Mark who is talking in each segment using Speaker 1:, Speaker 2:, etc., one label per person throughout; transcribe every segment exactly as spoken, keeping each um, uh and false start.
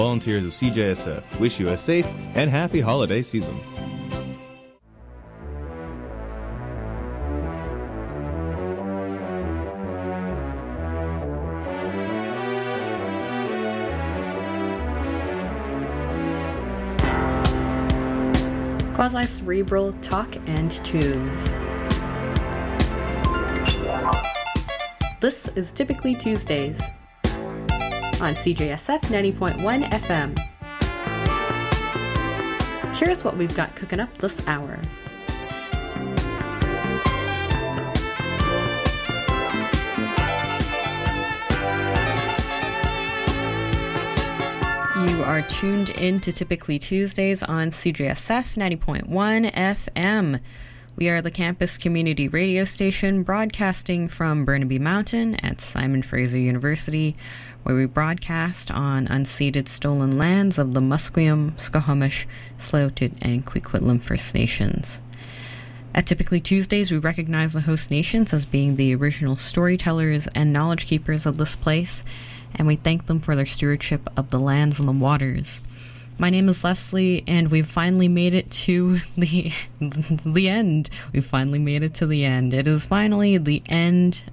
Speaker 1: Volunteers of C J S F wish you a safe and happy holiday season.
Speaker 2: Quasi-cerebral talk and tunes. This is Typically Tuesdays on C J S F ninety point one F M. Here's what we've got cooking up this hour. You are tuned in to Typically Tuesdays on C J S F ninety point one F M. We are the campus community radio station broadcasting from Burnaby Mountain at Simon Fraser University, where we broadcast on unceded stolen lands of the Musqueam, Squamish, Tsleil-Waututh, and Coquitlam First Nations. At Typically Tuesdays, we recognize the host nations as being the original storytellers and knowledge keepers of this place, and we thank them for their stewardship of the lands and the waters. My name is Leslie, and we've finally made it to the the end. We've finally made it to the end. It is finally the end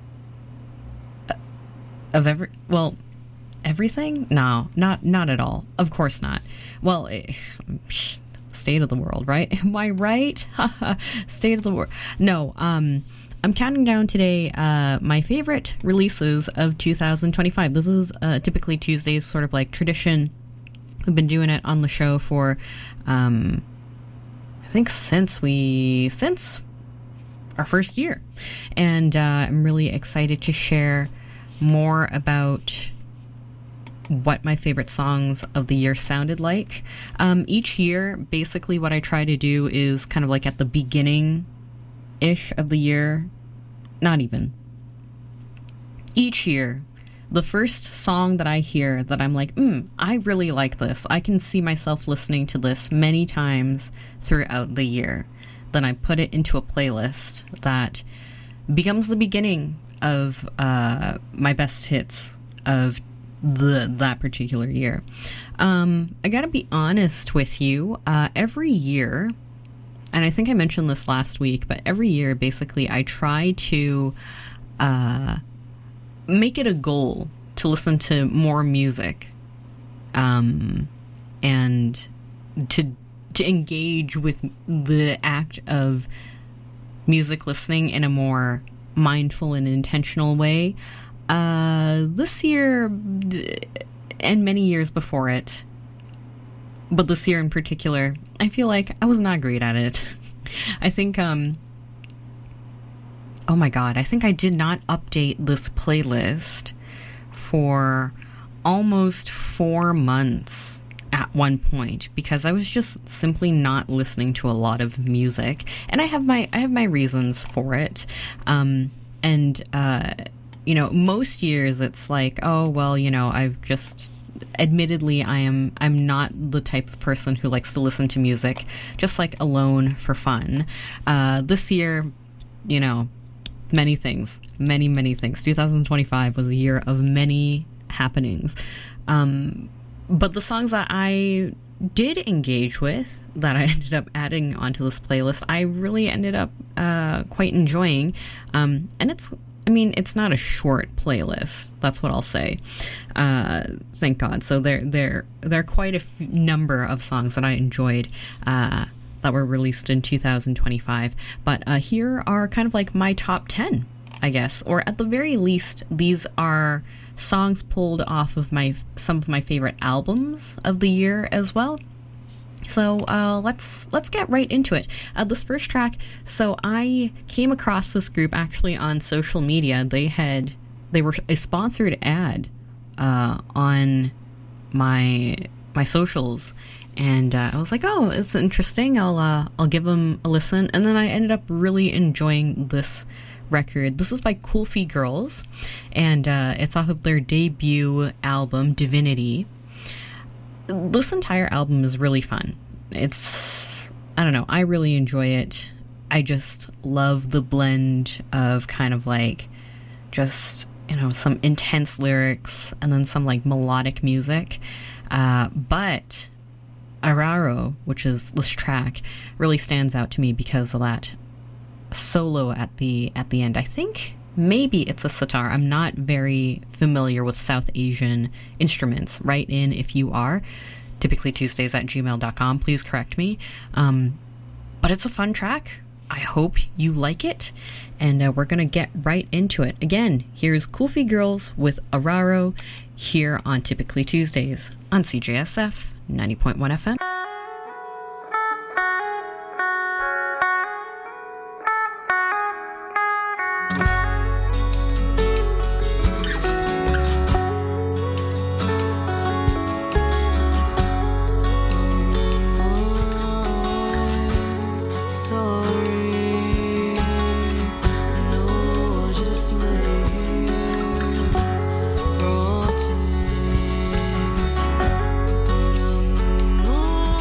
Speaker 2: of every... Well, everything? No, not not at all. Of course not. Well, it, state of the world, right? Am I right? State of the world. No, um... I'm counting down today uh, my favorite releases of two thousand twenty-five. This is uh, Typically Tuesdays sort of like tradition. We've been doing it on the show for, um, I think since we, since our first year. And uh, I'm really excited to share more about what my favorite songs of the year sounded like. Um, each year, basically what I try to do is kind of like at the beginning ish of the year, not even. Each year, the first song that I hear that I'm like, hmm, I really like this. I can see myself listening to this many times throughout the year. Then I put it into a playlist that becomes the beginning of uh, my best hits of the that particular year. Um, I gotta be honest with you, uh, every year, and I think I mentioned this last week, but every year, basically, I try to uh, make it a goal to listen to more music, um, and to to engage with the act of music listening in a more mindful and intentional way. Uh, this year, and many years before it, but this year in particular, I feel like I was not great at it. I think, um... oh my god, I think I did not update this playlist for almost four months at one point, because I was just simply not listening to a lot of music. And I have my I have my reasons for it. Um, and, uh, you know, most years it's like, oh, well, you know, I've just... Admittedly, I am I'm not the type of person who likes to listen to music just like alone for fun. Uh, this year, you know, many things, many, many things. two thousand twenty-five was a year of many happenings. Um, but the songs that I did engage with, that I ended up adding onto this playlist, I really ended up uh, quite enjoying. Um, and it's I mean, it's not a short playlist. That's what I'll say. Uh, thank God. So there, there, there are quite a f- number of songs that I enjoyed uh, that were released in two thousand twenty-five. But uh, here are kind of like my top ten, I guess, or at the very least, these are songs pulled off of my some of my favorite albums of the year as well. So uh, let's let's get right into it. Uh, this first track, so I came across this group actually on social media. They had they were a sponsored ad uh, on my my socials, and uh, I was like, oh, it's interesting. I'll uh, I'll give them a listen, and then I ended up really enjoying this record. This is by Kulfi Girls, and uh, it's off of their debut album Divinity. This entire album is really fun. It's, I don't know, I really enjoy it. I just love the blend of kind of like just, you know, some intense lyrics and then some like melodic music. Uh, but Araro, which is this track, really stands out to me because of that solo at the at the end. I think maybe it's a sitar. I'm not very familiar with South Asian instruments. Write in if you are. Typically Tuesdays at gmail dot com. Please correct me. Um, but it's a fun track. I hope you like it. And uh, we're going to get right into it. Again, here's Kulfi Girls with Araro here on Typically Tuesdays on C J S F ninety point one F M.
Speaker 3: But I'm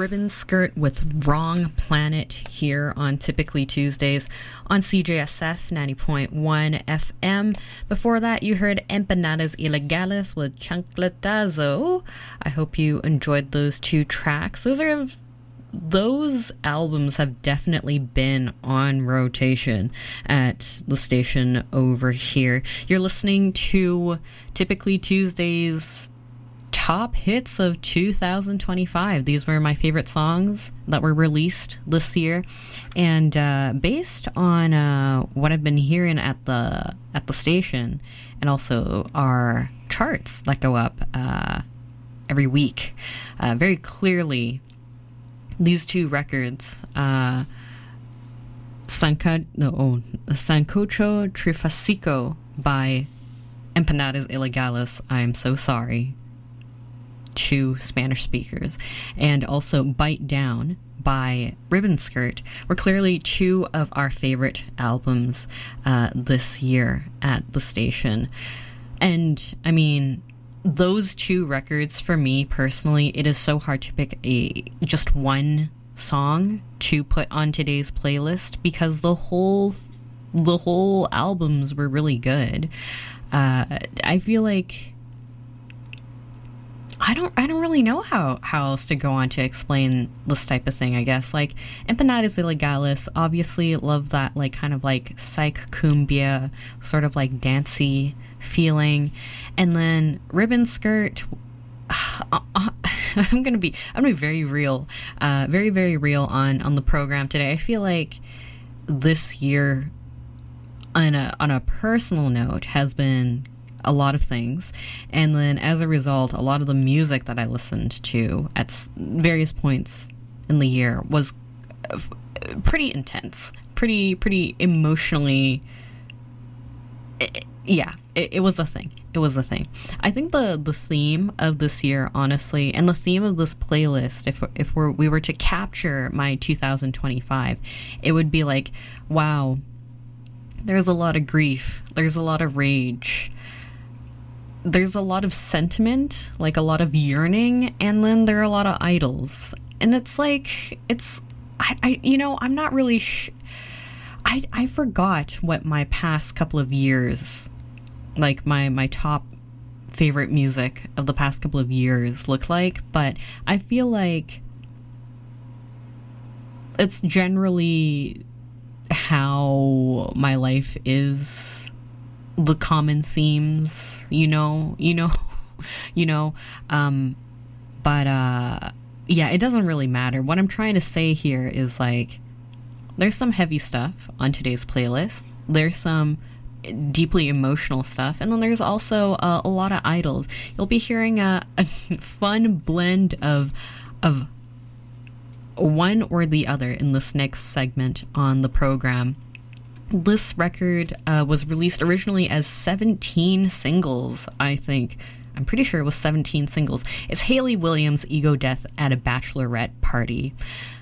Speaker 2: Ribbon Skirt with Wrong Planet here on Typically Tuesdays on C J S F ninety point one F M. Before that, you heard Empanadas Ilegales with Chancletazo. I hope you enjoyed those two tracks. Those are those albums have definitely been on rotation at the station over here. You're listening to Typically Tuesdays top hits of two thousand twenty-five. These were my favorite songs that were released this year, and uh, based on uh, what I've been hearing at the at the station, and also our charts that go up uh, every week, uh, very clearly these two records, uh, Sanca- no, oh, Sancocho Trifásico by Empanadas Ilegales, I'm So Sorry, to Spanish speakers, and also Bite Down by Ribbon Skirt were clearly two of our favorite albums uh, this year at the station. And, I mean, those two records, for me personally, it is so hard to pick a just one song to put on today's playlist, because the whole the whole albums were really good. Uh, I feel like I don't I don't really know how, how else to go on to explain this type of thing, I guess. Like, Empanadas Ilegales, obviously love that, like, kind of like psych cumbia, sort of like dancey feeling. And then Ribbon Skirt, uh, uh, I'm gonna be I'm gonna be very real, uh, very very real on on the program today. I feel like this year, on a on a personal note, has been a lot of things, and then as a result, a lot of the music that I listened to at s- various points in the year was uh, pretty intense, pretty pretty emotionally. It, yeah, it, it was a thing. It was a thing. I think the the theme of this year, honestly, and the theme of this playlist, if if we're, we were to capture my two thousand twenty-five, it would be like, wow, there's a lot of grief, there's a lot of rage, there's a lot of sentiment, like a lot of yearning, and then there are a lot of idols. And it's like, it's, I, I you know, I'm not really, sh- I, I forgot what my past couple of years, like my, my top favorite music of the past couple of years look like, but I feel like it's generally how my life is, the common themes, you know, you know, you know, um, but, uh, yeah, it doesn't really matter. What I'm trying to say here is, like, there's some heavy stuff on today's playlist. There's some deeply emotional stuff, and then there's also uh, a lot of idols. You'll be hearing a, a fun blend of of one or the other in this next segment on the program. This record uh, was released originally as seventeen singles, I think. I'm pretty sure it was seventeen singles. It's Hayley Williams' Ego Death at a Bachelorette Party.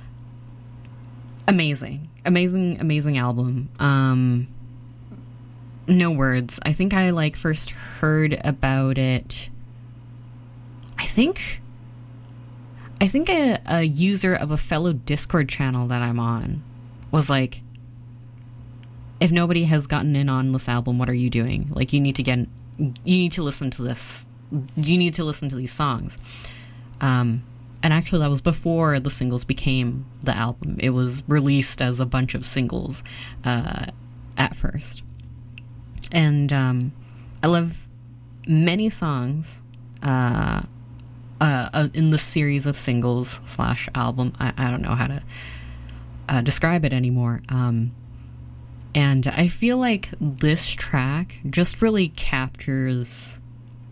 Speaker 2: Amazing. Amazing, amazing album. Um, no words. I think I, like, first heard about it, I think... I think a, a user of a fellow Discord channel that I'm on was like, if nobody has gotten in on this album, what are you doing? Like, you need to get, you need to listen to this. You need to listen to these songs. Um, and actually that was before the singles became the album. It was released as a bunch of singles, uh, at first. And, um, I love many songs, uh, Uh, uh, in the series of singles slash album. I, I don't know how to uh, describe it anymore. Um, and I feel like this track just really captures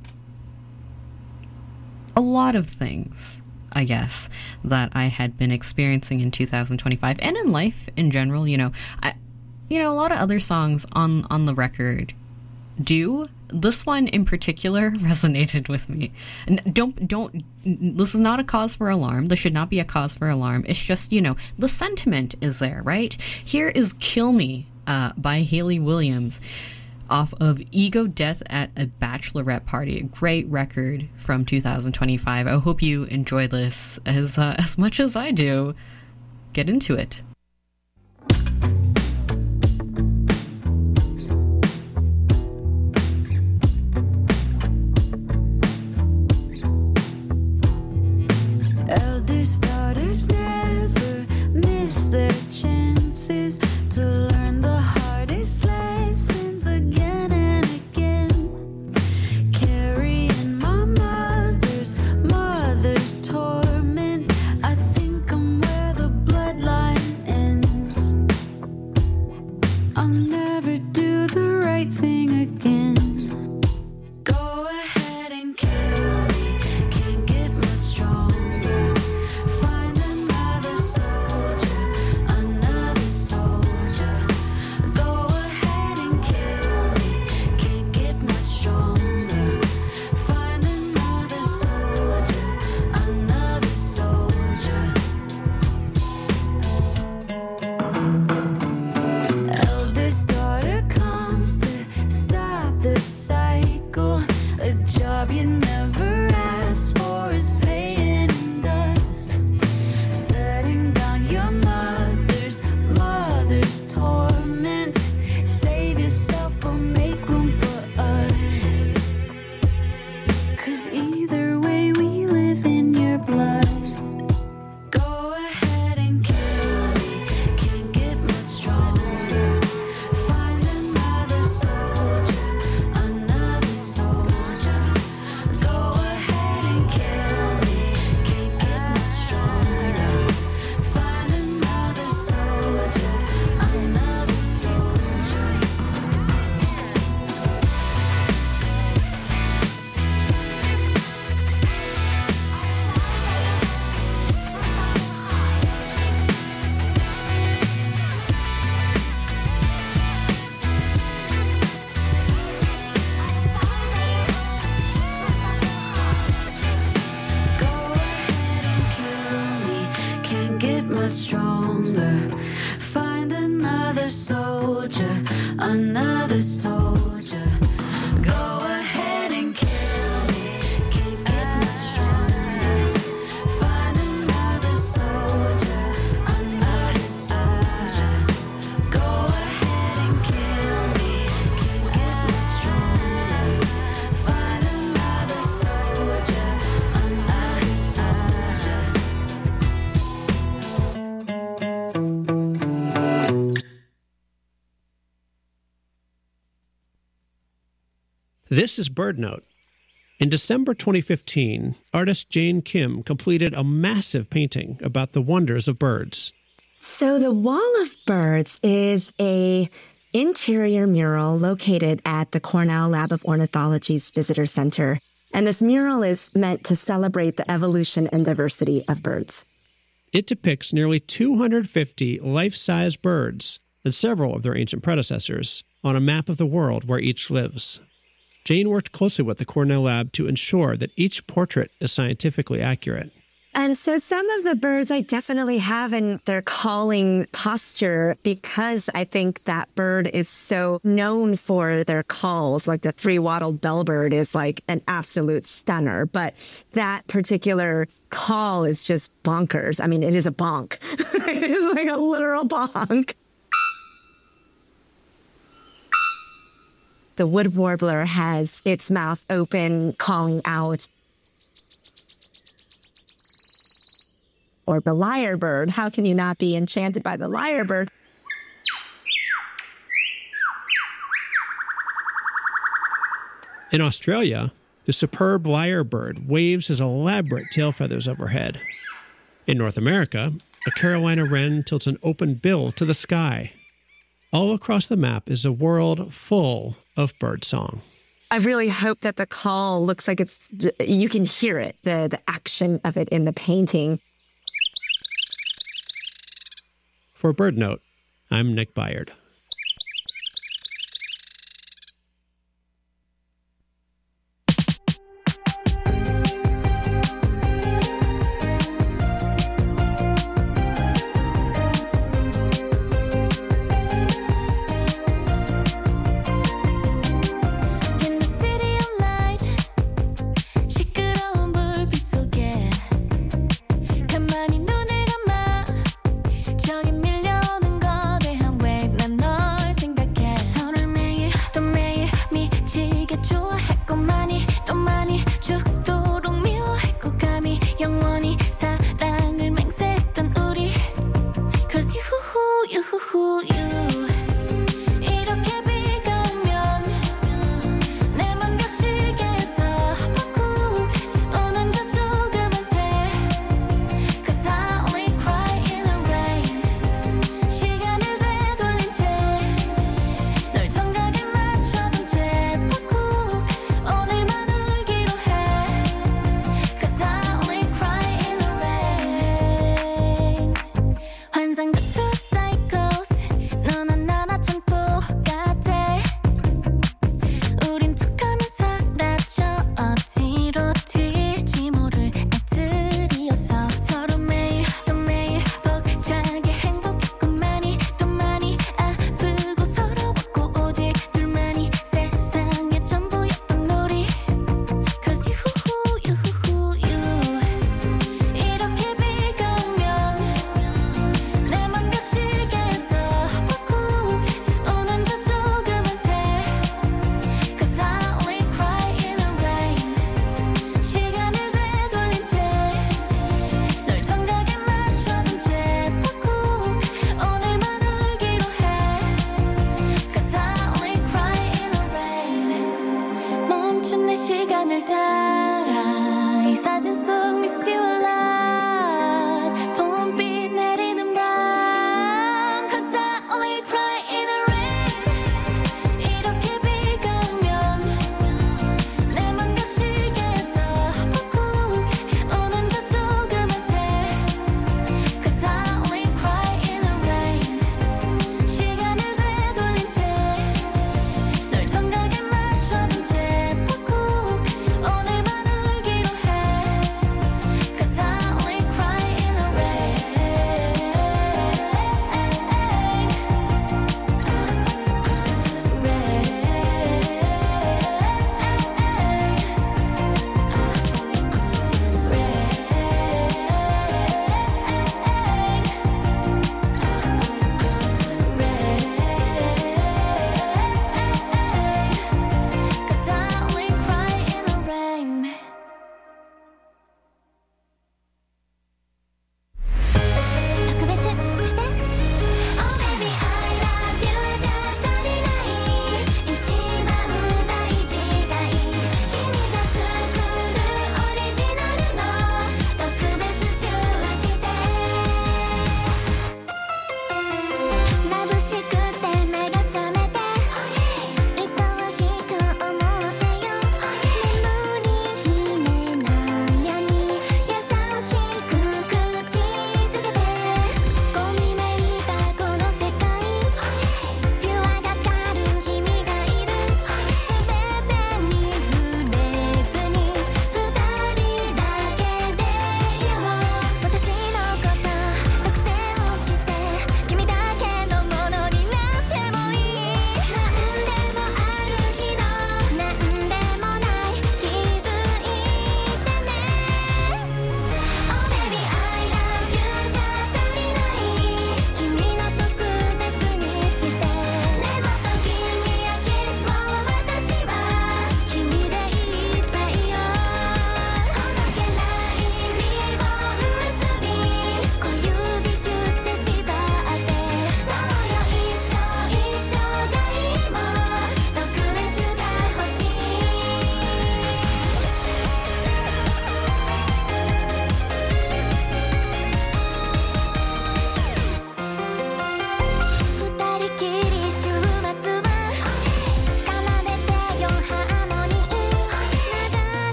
Speaker 2: a lot of things, I guess, that I had been experiencing in two thousand twenty-five and in life in general. You know, I, you know, a lot of other songs on, on the record do. This one in particular resonated with me. And don't, don't, this is not a cause for alarm. This should not be a cause for alarm. It's just, you know, the sentiment is there, right? Here is Kill Me uh, by Hayley Williams. off of Ego Death at a Bachelorette Party. A great record from two thousand twenty-five. I hope you enjoy this as, uh, as much as I do. Get into it.
Speaker 3: Eldest daughters never miss their chances to learn the hardest lessons again and again. Carrying my mother's mother's torment, I think I'm where the bloodline ends. I'll never do the right thing again. Go ahead and kill me, can't get much stronger. Find another soldier, another soldier. Go ahead and kill me, can't get much stronger. Find another soldier, another soldier. Eldest daughter comes to stop the cycle. A job you never asked for is paying in dust. Setting down your mother's mother's torment. Save yourself or make room for us. 'Cause either way we live in your blood. Go ahead and kill me, can't get much stronger. Find another soldier, another soldier. Go ahead and kill me, can't get much stronger. Find another soldier, another soldier. Go ahead and kill me, can't get much stronger. Find another soldier, another soldier. Go ahead and kill me, can't get much stronger. Find another soldier, another soldier. Go ahead and kill me, can't get much stronger. Find another soldier, another soldier.
Speaker 4: This is Bird Note. In December twenty fifteen, artist Jane Kim completed a massive painting about the wonders of birds.
Speaker 5: So the Wall of Birds is a interior mural located at the Cornell Lab of Ornithology's Visitor Center. And this mural is meant to celebrate the evolution and diversity of birds.
Speaker 4: It depicts nearly two hundred fifty life-size birds and several of their ancient predecessors on a map of the world where each lives. Jane worked closely with the Cornell Lab to ensure that each portrait is scientifically accurate.
Speaker 5: And so some of the birds I definitely have in their calling posture because I think that bird is so known for their calls. Like the three-wattled bellbird is like an absolute stunner, but that particular call is just bonkers. I mean, it is a bonk. It is like a literal bonk. The wood warbler has its mouth open, calling out. Or the lyrebird. How can you not be enchanted by the lyrebird?
Speaker 4: In Australia, the superb lyrebird waves his elaborate tail feathers overhead. In North America, a Carolina wren tilts an open bill to the sky. All across the map is a world full of birdsong.
Speaker 5: I really hope that the call looks like it's, you can hear it, the, the action of it in the painting.
Speaker 4: For Bird Note, I'm Nick Byard.
Speaker 3: 멈춘 내 시간을 따라